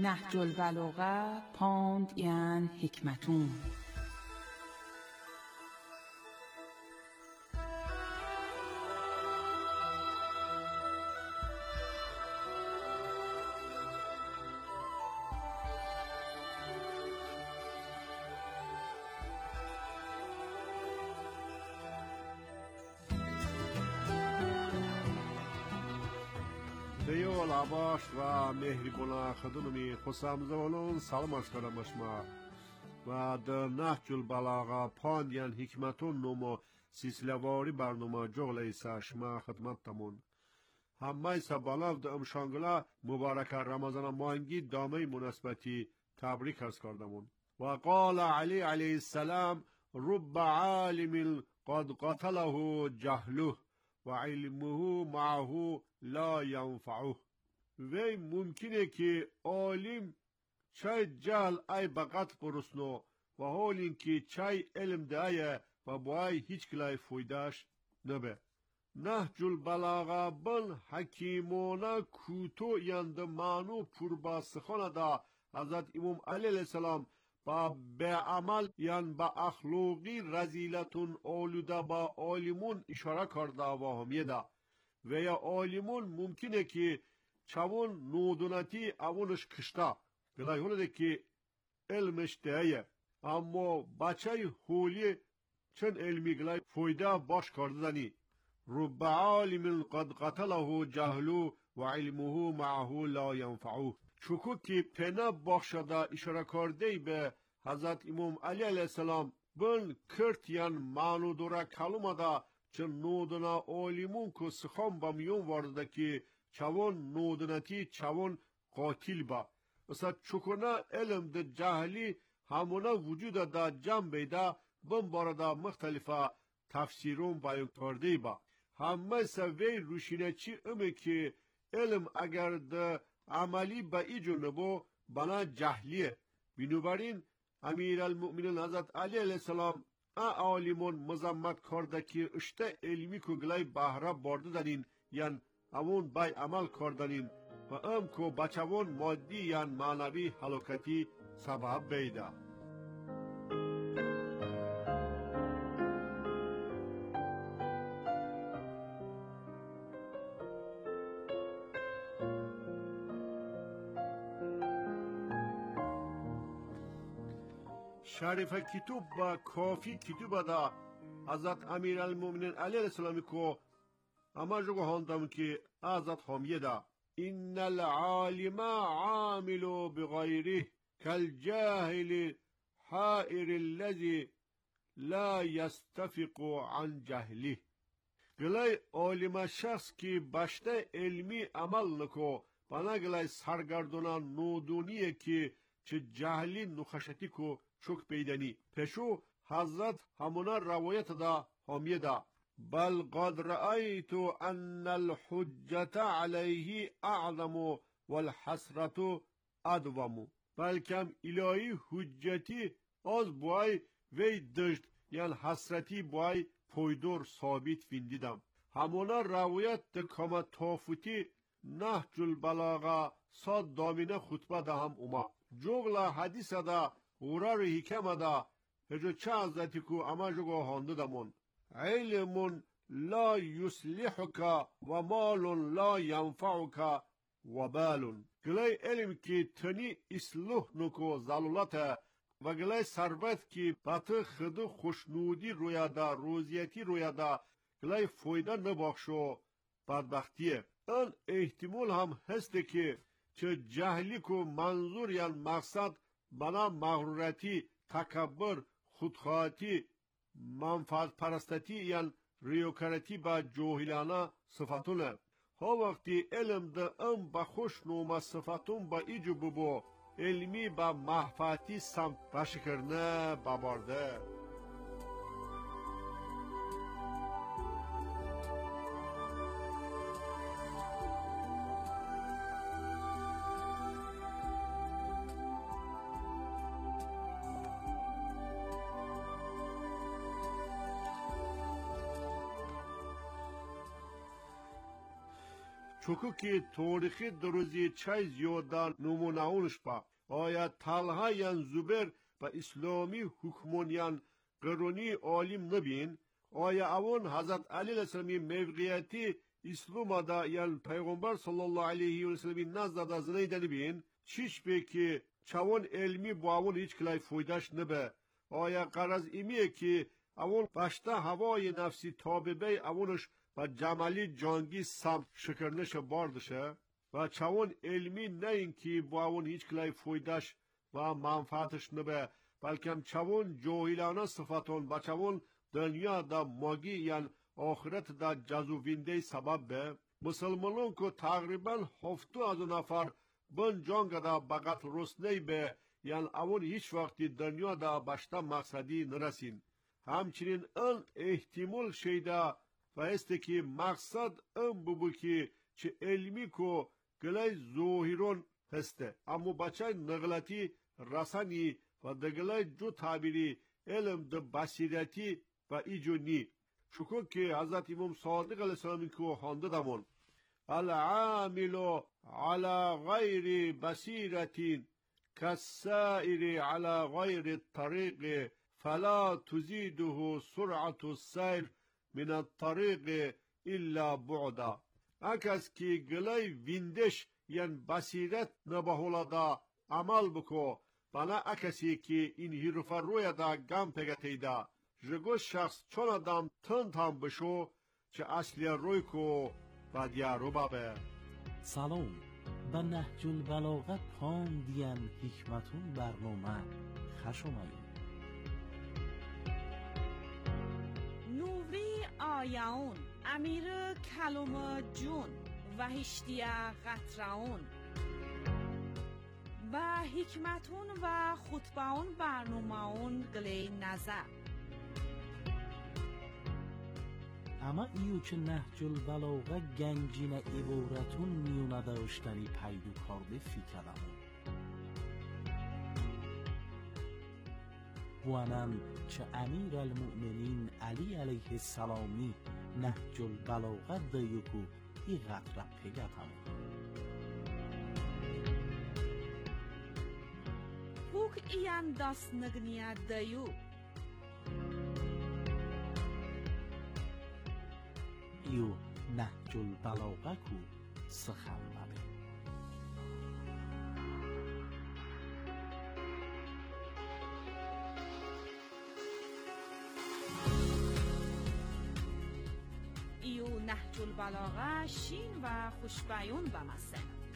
نهج البلاغه پاند یعن حکمتون. دیو لاباش و مهربان خدونمی خسام زوالون سلام اشکرم اشما و در نهج البلاغه پاندیان حکمتون نمو سیسلواری برنامه جغل ایسا شما خدمت تمون همه سبالاف در امشانگلا مبارک رمضان مانگی دامه مناسبتی تبریک از کردمون. و قال علی علیه السلام رب عالم قد قتله جهله و علمه معه لا ینفعه. وی ممکنه که عالم چای جهل ای بقت برسنو و حال اینکه چای علم دایه و باید هیچ کلای فایدهش نبه. نهج البلاغه بل حکیمانه کوتو یند مانو پرباسخانه دا حضرت امام علیه السلام با به عمل یعنی با اخلاقی رزیلتون آلوده با عالمون اشاره کرده و همیده و یا عالمون ممکنه که چون نودونتی اونش کشته بلای هونه که علمش دهیه اما بچه حولی چند علمی گلای فایده باش کرده دنی. رب عالم قد قتله جهلو و علمه معه لا ینفعه. چوکو که پنه بخشده اشاره کرده به حضرت امام علی علیه السلام بل کرتیان مانو دورا کلمه دا چه نودنا عالمون که سخام با میون وارده که چون نودنتی چون قاتل با مثلا چکونه علم ده جهلی همونه وجود دا جمع بیده بم بارده مختلفه تفسیرون بیان کرده با همه سوی روشینه چی امه که علم اگر ده عملی به ایجو نبو بنا جهلیه. بنابراین امیر المؤمنین حضرت علی علیه السلام عالمون مزمت کرده که اشته علمی که گلای بهره برده دارین یعنی اون بای عمل کردنین و ام که بچوان مادی یعنی معنوی حلوکتی سبب بیده. شریف کتاب با کافی کتاب دا حضرت امیر المؤمنین علیه السلام کو اما جو هاندم که حضرت حامیه دا ان العالم عامل بغیره کالجاهل حائر الذي لا يستفق عن جهله. گلای عالم شخص که بشته علمی عمل نکو بنا گلای سرگردونان نودونیه که چه جهلی نخشتی کو چوک پیدنی پشو حضرت همونا روایت دا حامیه دا بل قد رأيت ان الحجة عليه اعظم والحسرة ادوم. بلکم الهی حجتی از بای وی دشت یعنی حسرتی بای پویدور ثابت فیندیدم. همونا روایت دا کما تافوتی نهج البلاغه صد دامینه خطبه دا هم اوما جغل حدیث دا غرار حکم دا هجو چه حضرتی کو اما جگو هانده دمون علم لا یصلحک و مال لا ینفعک و بال. گلای علم کی تنی اصلاح نکو ضلالت و گلای ثروت کی بات خدو خوشنودی رویا دا روزیتی رویا دا گلای فایده نبخشو بدبختیه. ان احتمال هم هسته که چه جهلی کو منظور یا مقصد بنا مغرورتی، تکبر، خودخواهی، منفعت پرستتی یا ریوکارتی با جاهلانه صفتونه. ها وقتی علم ده ام با خوش نوم صفتون با ایجو ببو علمی با محفاتی سمت بشکرنه ببارده. چوکو که تاریخی دروزی چای زیادان نمونهونش با آیا طلحه ین زبر و اسلامی حکمونیان قرونی عالم نبین آیا اون حضرت علی علیه السلامی موقعیتی اسلام دا یعنی پیغمبر صلی الله علیه و سلم نزد دا زنیدنی بین چیش به که چون علمی با اون هیچ کلای فایدهش نبه آیا قرض ایمیه که اون بشته هوای نفسی تاببه اونش و جمالی جانگی سم شکرنش باردشه و چون علمی نه این که با اون هیچ کلای فایدهش و منفعتش نبه بلکه چون جاهلانه صفتون با چون دنیا دا ماگی یعنی آخرت دا جزوینده سبب به مسلمانان که تقریبا هفتو از نفر بن جانگ دا بقت رسنی به یعنی اون هیچ وقتی دنیا دا بشته مقصدی نرسین همچنین ان احتمال شیده و است که مقصد ان ببو که چه علمی که گلای ظاهرون هسته اما بچه نغلطی رسانی و دگلای جو تعبیری علم د بصیرتی و ایجو نی شکر که حضرت امام صادق علیه السلام که خانده دمون العامل على غیر بصیرتین كالسائر على غیر الطریق فلا تزيده سرعة السير من الطريق الا بعدا اکس که گلای ویندش یعنی بصیرت نبهولا دا عمل بکو بنا اکسی که این حرف روی دا گم پگتی دا جگو شخص چون آدم تند هم بشو چه اصلی روی کو و دیارو بابه سلام به نهج البلاغه پاندین حکمتون برنامه خوش اومدید نوری آیاون امیر کلوم جون و هشتیه قطرون و حکمتون و خطبهون برنامهون گلی نظر اما ایو که نهج البلاغه گنجین عبارتون میونه داشتنی پیدو کرده فکرمون وانم چه امیر المؤمنین علی علیه السلامی نهج البلاغه دیوکو ای قطره پگتمون پوک ایان داست نگنیا دیو ایو نهج البلاغه کو سخن ببه ایو نهج البلاغه شین و خوشبیون بمسه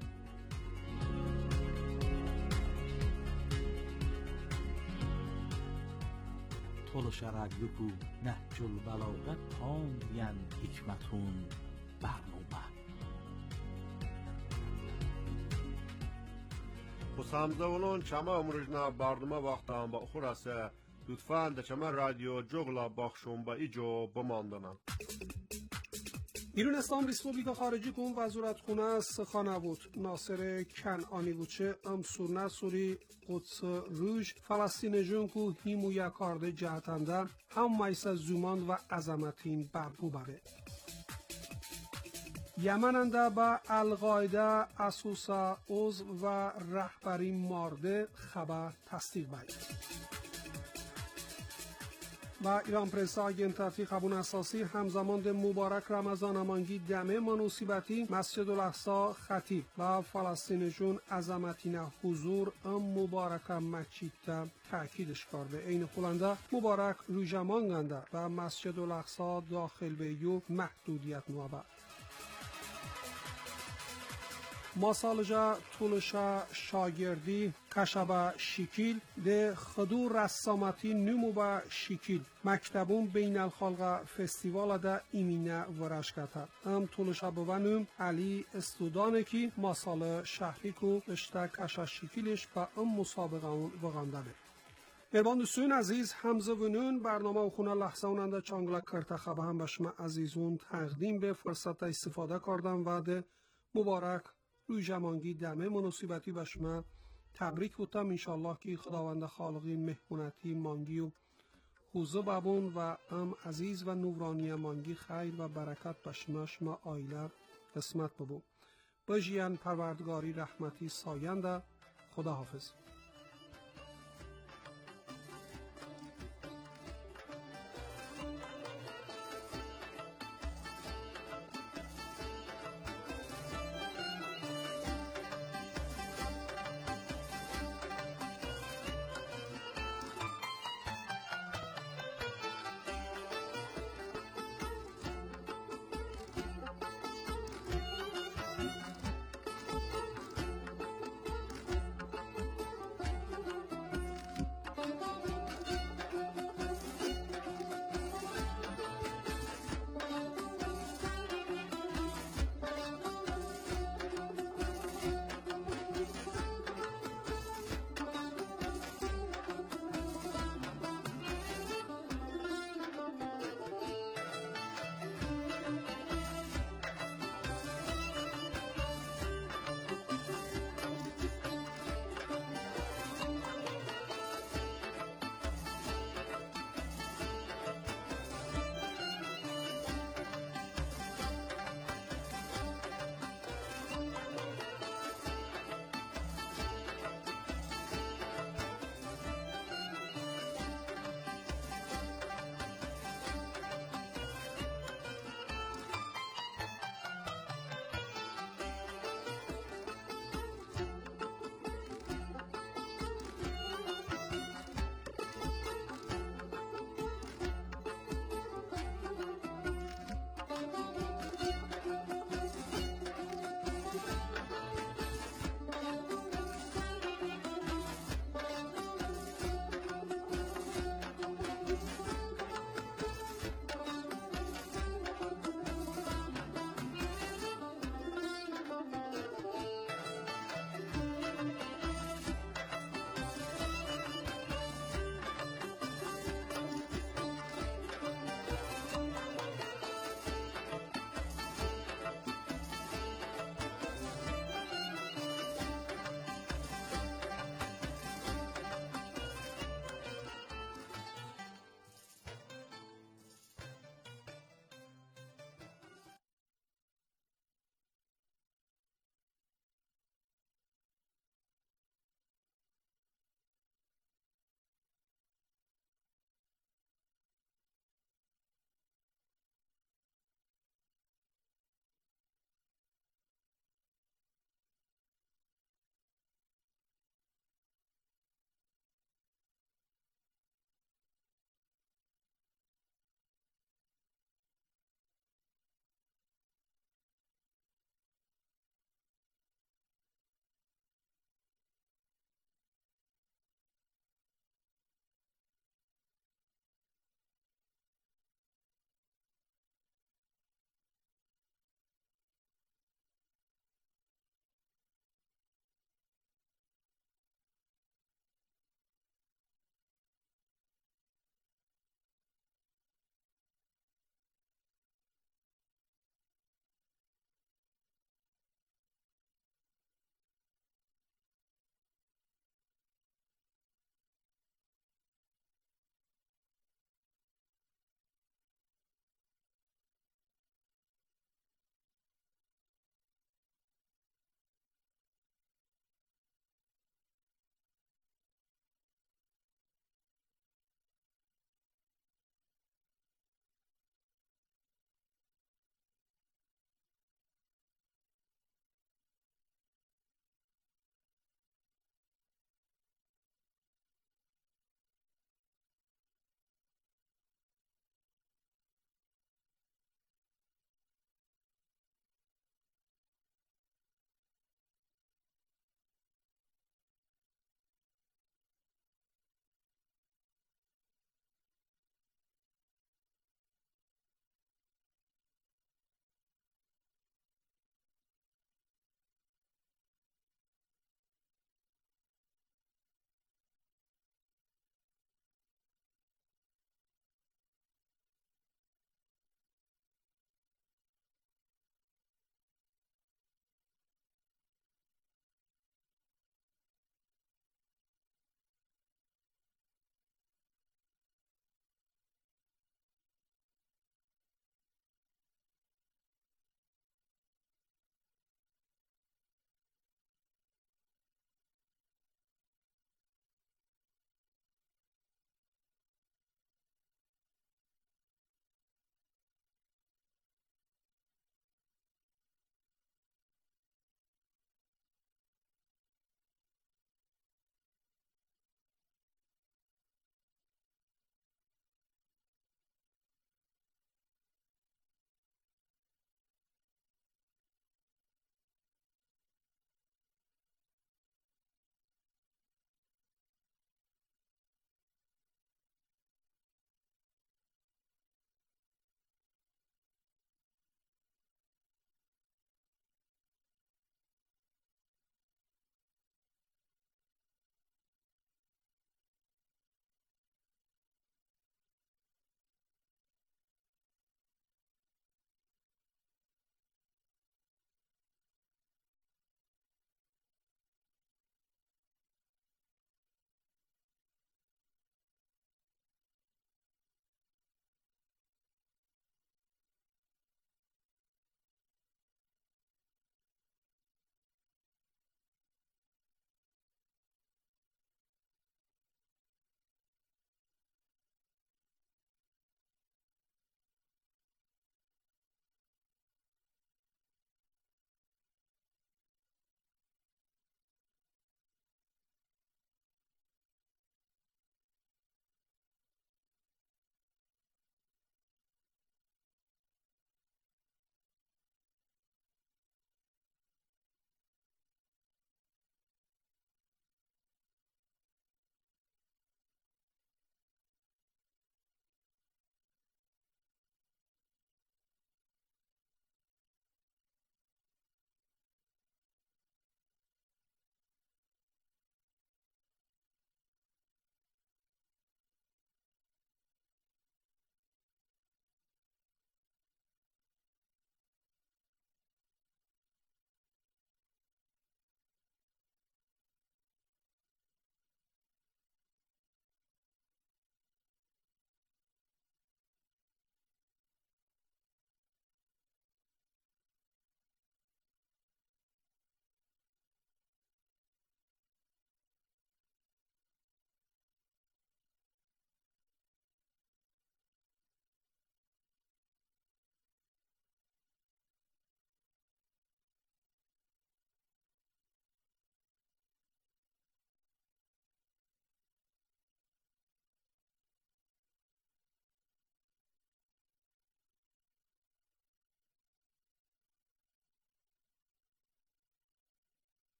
طولش رادیوکو نهج البلاغه پاندین حکمتون برنامه خسامزولون چما امروجنا برنامه وقت هم با اخور است لطفاً در چما رادیو جغلا باخشون با ایجو بماندنم ایران اسلام ریسپوبلیکا خارجی کن وزارت خونه سخانه بود ناصر کنعانی بوچه امسور نسوری قدس روش فلسطین جون کو هیمویا کارده جهتنده هم میسه زومان و عظمتین برگو بره یمننده با القاعده اسوسا عضو و رهبری مارده خبر تصدیق باید و ایران پرس آگنتاتی خبون اساسی همزمان ده مبارک رمضان امانگی دمه منوسیبتی مسجد الاقصی خطیب و فلسطینشون عظمتین حضور ام مبارک مسجد ده تأکیدش کرده این خلنده مبارک روژمانگنده و مسجد الاقصی داخل به یو محدودیت نوابه ماسالجا طولشا شاگردی کشبه شکیل ده خدو رسامتی نمو با شکیل مکتبون بین الخالق فستیوال ده ایمینه ورشکته ام طولشا بونم علی استودانه کی ماسال شهری کو اشتا کشا شکیلش با ام مسابقه اون وغانده ده مهربان دوستان عزیز همزه ونون برنامه و خونه لحظه اوننده چانگلا کرتخبه هم بشم عزیزون تقدیم به فرصت استفاده کردم و ده مبارک روی جمانگی دمه مناسبتی به شما تبریک بودم انشالله که خداوند خالقی مهمونتی مانگی و خوزه بابون و ام عزیز و نورانی مانگی خیر و برکت به شما شما آیله قسمت ببو. بجیان پروردگاری رحمتی ساینده. خداحافظ.